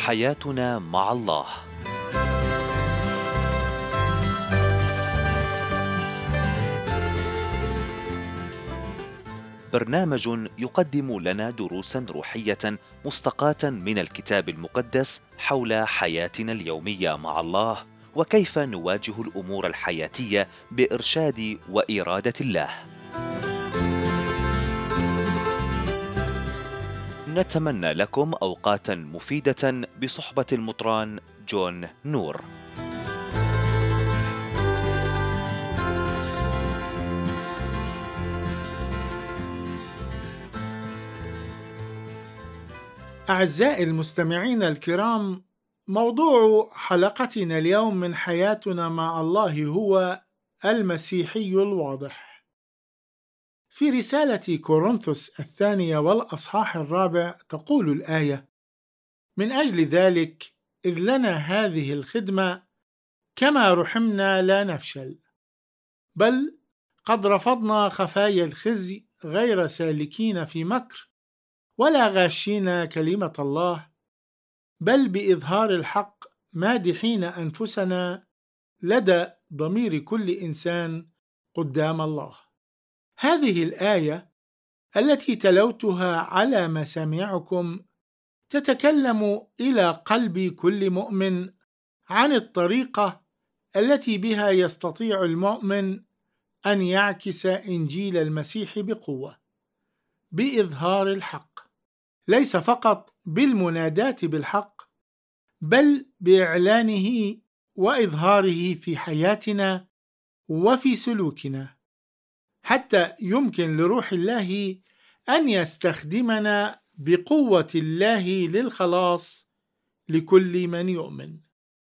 حياتنا مع الله. برنامج يقدم لنا دروسا روحية مستقاة من الكتاب المقدس حول حياتنا اليومية مع الله، وكيف نواجه الأمور الحياتية بإرشاد وإرادة الله. نتمنى لكم أوقاتا مفيدة بصحبة المطران جون نور. أعزائي المستمعين الكرام، موضوع حلقتنا اليوم من حياتنا مع الله هو المسيحي الواضح. في رسالة كورنثوس الثانية والأصحاح 4 تقول الآية: من أجل ذلك إذ لنا هذه الخدمة كما رحمنا لا نفشل، بل قد رفضنا خفايا الخزي، غير سالكين في مكر ولا غاشين كلمة الله، بل بإظهار الحق مادحين أنفسنا لدى ضمير كل إنسان قدام الله. هذه الآية التي تلوتها على مسامعكم تتكلم إلى قلب كل مؤمن عن الطريقة التي بها يستطيع المؤمن أن يعكس إنجيل المسيح بقوة، بإظهار الحق، ليس فقط بالمناداة بالحق، بل بإعلانه وإظهاره في حياتنا وفي سلوكنا، حتى يمكن لروح الله أن يستخدمنا بقوة الله للخلاص لكل من يؤمن.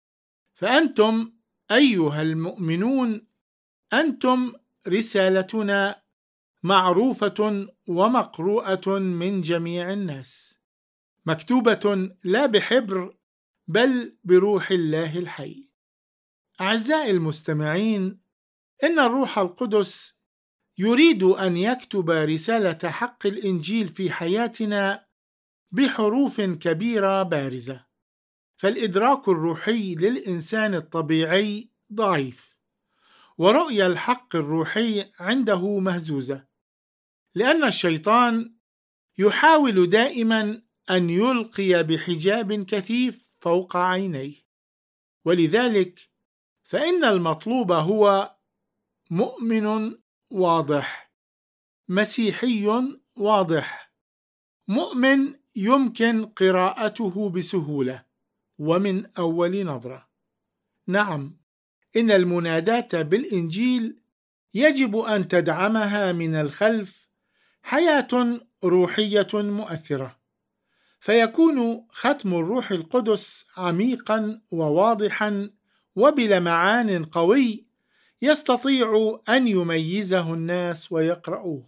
فأنتم أيها المؤمنون، أنتم رسالتنا معروفة ومقروءة من جميع الناس، مكتوبة لا بحبر بل بروح الله الحي. أعزائي المستمعين، إن الروح القدس يريد أن يكتب رسالة حق الإنجيل في حياتنا بحروف كبيرة بارزة، فالإدراك الروحي للإنسان الطبيعي ضعيف، ورؤية الحق الروحي عنده مهزوزة، لأن الشيطان يحاول دائما أن يلقي بحجاب كثيف فوق عينيه. ولذلك فإن المطلوب هو مؤمن واضح، مسيحي واضح، مؤمن يمكن قراءته بسهولة ومن أول نظرة. نعم، إن المناداة بالإنجيل يجب أن تدعمها من الخلف حياة روحية مؤثرة، فيكون ختم الروح القدس عميقا وواضحا وبلمعان قوي يستطيع أن يميزه الناس ويقرؤوه.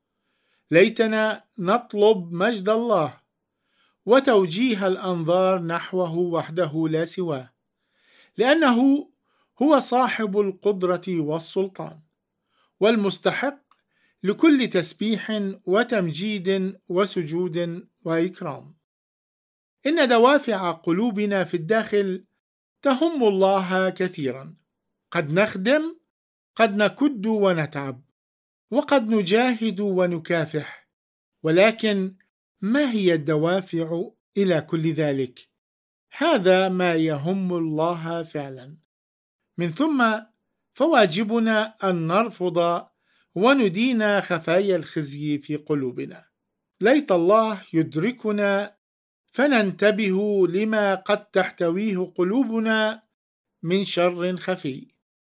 ليتنا نطلب مجد الله وتوجيه الأنظار نحوه وحده لا سواه، لأنه هو صاحب القدرة والسلطان والمستحق لكل تسبيح وتمجيد وسجود وإكرام. إن دوافع قلوبنا في الداخل تهم الله كثيرا، قد نخدم، قد نكد ونتعب، وقد نجاهد ونكافح، ولكن ما هي الدوافع إلى كل ذلك؟ هذا ما يهم الله فعلا. من ثم فواجبنا أن نرفض وندين خفايا الخزي في قلوبنا. ليت الله يدركنا فننتبه لما قد تحتويه قلوبنا من شر خفي،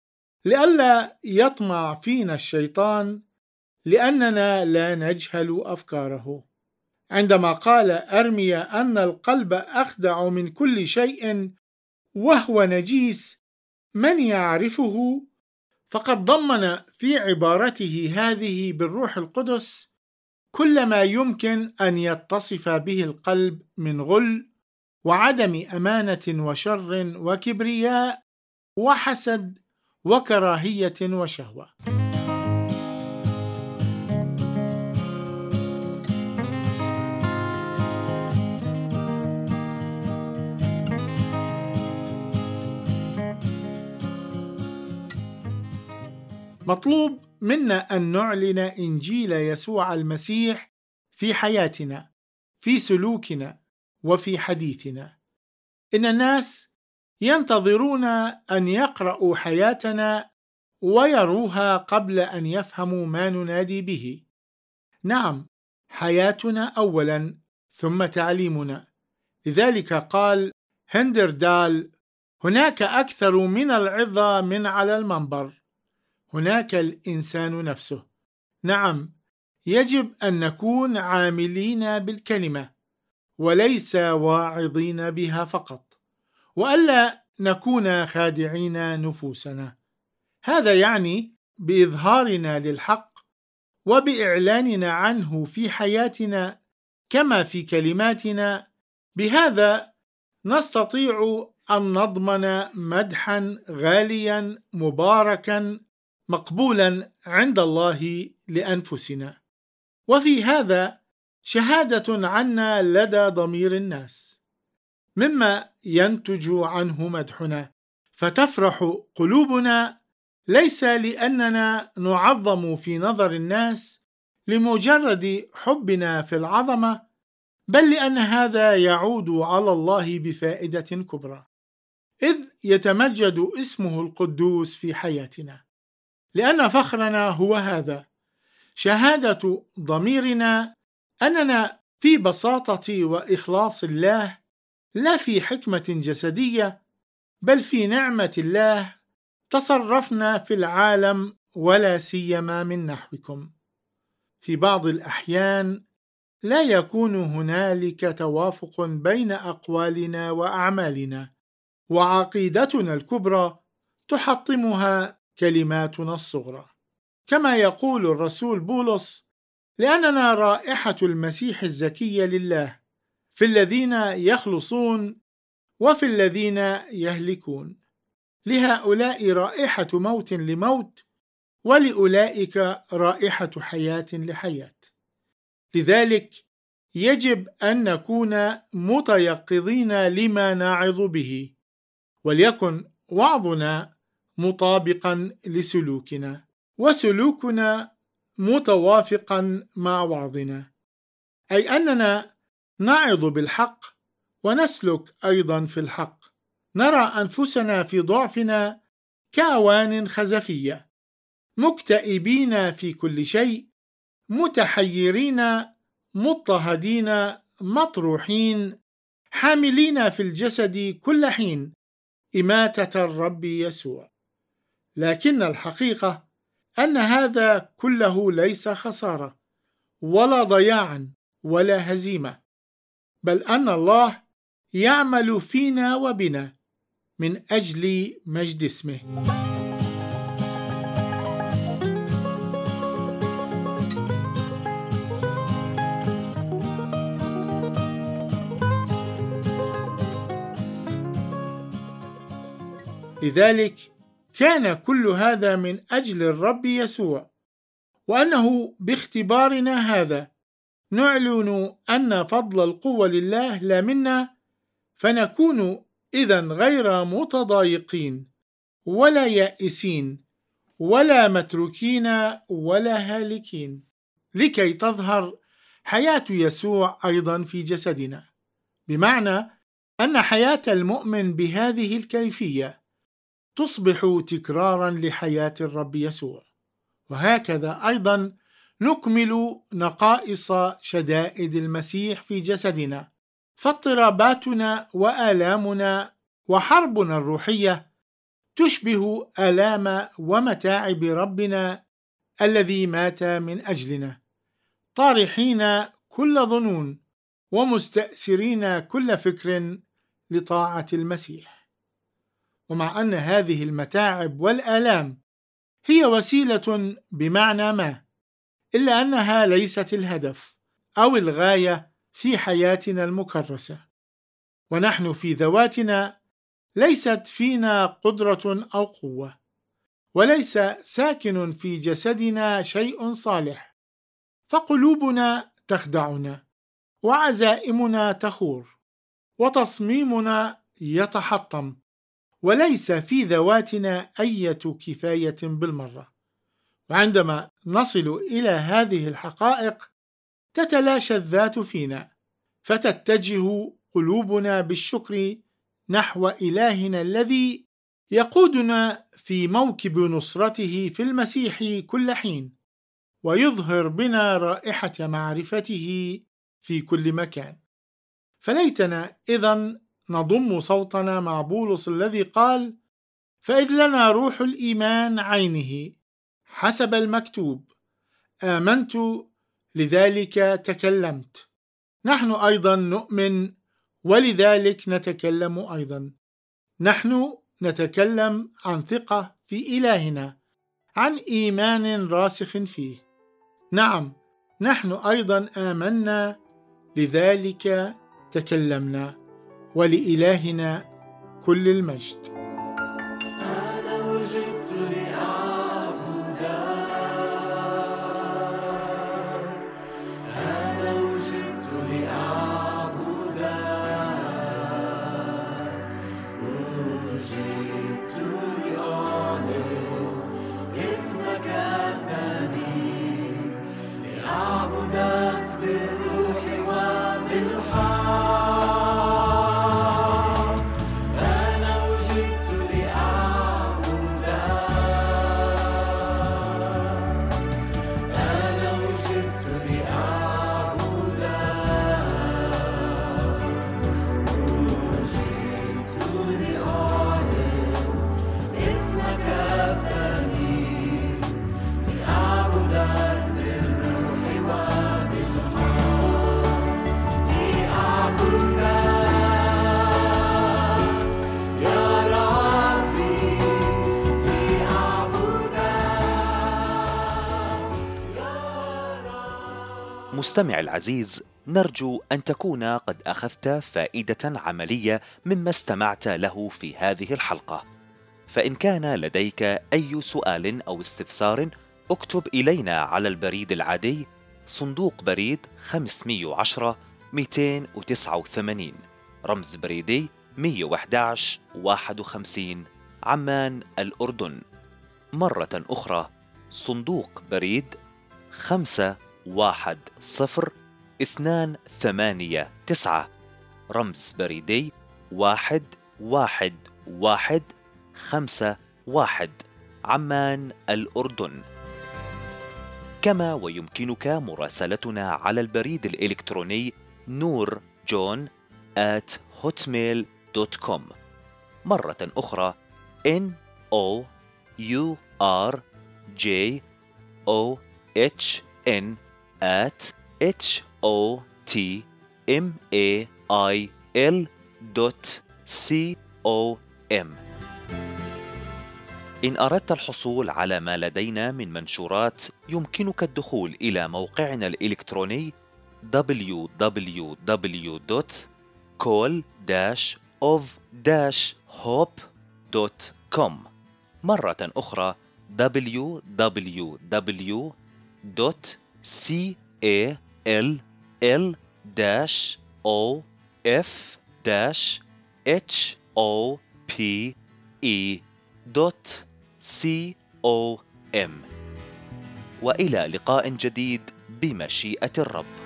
لئلا يطمع فينا الشيطان لأننا لا نجهل أفكاره. عندما قال أرميا أن القلب أخدع من كل شيء وهو نجيس من يعرفه، فقد ضمن في عبارته هذه بالروح القدس كل ما يمكن أن يتصف به القلب من غل وعدم أمانة وشر وكبرياء وحسد وكراهية وشهوة. مطلوب منا أن نعلن إنجيل يسوع المسيح في حياتنا، في سلوكنا، وفي حديثنا. إن الناس ينتظرون أن يقرأوا حياتنا ويروها قبل أن يفهموا ما ننادي به. نعم، حياتنا أولا ثم تعليمنا. لذلك قال هندردال: هناك أكثر من العظة من على المنبر، هناك الإنسان نفسه. نعم، يجب أن نكون عاملين بالكلمة وليس واعظين بها فقط، وألا نكون خادعين نفوسنا. هذا يعني بإظهارنا للحق وبإعلاننا عنه في حياتنا كما في كلماتنا. بهذا نستطيع أن نضمن مدحا غاليا مباركا مقبولا عند الله لأنفسنا، وفي هذا شهادة عنا لدى ضمير الناس، مما ينتج عنه مدحنا، فتفرح قلوبنا ليس لأننا نعظم في نظر الناس لمجرد حبنا في العظمة، بل لأن هذا يعود على الله بفائدة كبرى، إذ يتمجد اسمه القدوس في حياتنا. لأن فخرنا هو هذا: شهادة ضميرنا أننا في بساطة وإخلاص الله، لا في حكمة جسدية، بل في نعمة الله تصرفنا في العالم، ولا سيما من نحوكم. في بعض الأحيان لا يكون هنالك توافق بين أقوالنا وأعمالنا، وعقيدتنا الكبرى تحطمها كلماتنا الصغرى. كما يقول الرسول بولس: لأننا رائحة المسيح الزكية لله في الذين يخلصون وفي الذين يهلكون. لهؤلاء رائحة موت لموت، ولأولئك رائحة حياة لحياة. لذلك يجب أن نكون متيقظين لما نعظ به، وليكن وعظنا مطابقا لسلوكنا، وسلوكنا متوافقا مع وعظنا، أي أننا نعظ بالحق ونسلك أيضا في الحق. نرى أنفسنا في ضعفنا كأوان خزفية، مكتئبين في كل شيء، متحيرين، مضطهدين، مطروحين، حاملين في الجسد كل حين إماتة الرب يسوع. لكن الحقيقة أن هذا كله ليس خسارة ولا ضياعا ولا هزيمة، بل أن الله يعمل فينا وبنا من أجل مجد اسمه. لذلك كان كل هذا من أجل الرب يسوع، وأنه باختبارنا هذا نعلن أن فضل القوة لله لا منا، فنكون إذن غير متضايقين ولا يائسين ولا متروكين ولا هالكين، لكي تظهر حياة يسوع أيضا في جسدنا، بمعنى أن حياة المؤمن بهذه الكيفية تصبح تكرارا لحياة الرب يسوع. وهكذا أيضا نكمل نقائص شدائد المسيح في جسدنا، فاضطراباتنا وآلامنا وحربنا الروحية تشبه آلام ومتاعب ربنا الذي مات من أجلنا، طارحين كل ظنون ومستأسرين كل فكر لطاعة المسيح. ومع أن هذه المتاعب والآلام هي وسيلة بمعنى ما، إلا أنها ليست الهدف أو الغاية في حياتنا المكرسة. ونحن في ذواتنا ليست فينا قدرة أو قوة، وليس ساكن في جسدنا شيء صالح، فقلوبنا تخدعنا، وعزائمنا تخور، وتصميمنا يتحطم، وليس في ذواتنا أي كفاية بالمرة. وعندما نصل إلى هذه الحقائق تتلاشى الذات فينا، فتتجه قلوبنا بالشكر نحو إلهنا الذي يقودنا في موكب نصرته في المسيح كل حين، ويظهر بنا رائحة معرفته في كل مكان. فليتنا إذن نضم صوتنا مع بولس الذي قال: فإذ لنا روح الإيمان عينه حسب المكتوب، آمنت لذلك تكلمت. نحن أيضا نؤمن ولذلك نتكلم أيضا. نحن نتكلم عن ثقة في إلهنا، عن إيمان راسخ فيه. نعم، نحن أيضا آمنا لذلك تكلمنا، ولإلهنا كل المجد. مستمع العزيز، نرجو أن تكون قد أخذت فائدة عملية مما استمعت له في هذه الحلقة. فإن كان لديك أي سؤال أو استفسار اكتب إلينا على البريد العادي صندوق بريد 510 289 رمز بريدي 111 51 عمان الأردن. مرة أخرى صندوق بريد 510-289 رمز بريدي 11151 عمان الأردن. كما ويمكنك مراسلتنا على البريد الإلكتروني noorjohn@hotmail.com. مرة أخرى NOORJOHN@hotmail.com. إن أردت الحصول على ما لدينا من منشورات يمكنك الدخول إلى موقعنا الإلكتروني www.call-of-hope.com. مرة أخرى www.call-of-hope.com. وإلى لقاء جديد بمشيئة الرب.